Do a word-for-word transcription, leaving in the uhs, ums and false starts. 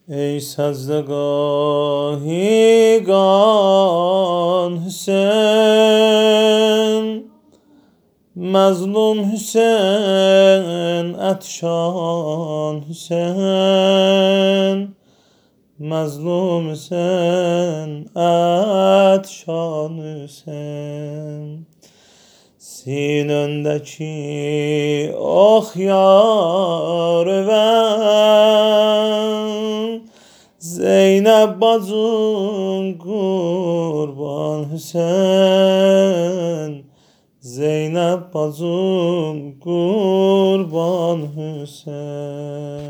Ey sazgâh-ı gan Hüseyin, mazlum Hüseyin, atşan Hüseyin, mazlum Hüseyin, atşan Hüseyin. Sinendeki oh yar ben, Zeynep bacın kurban Hüseyin, Zeynep bacım kurban Hüseyin.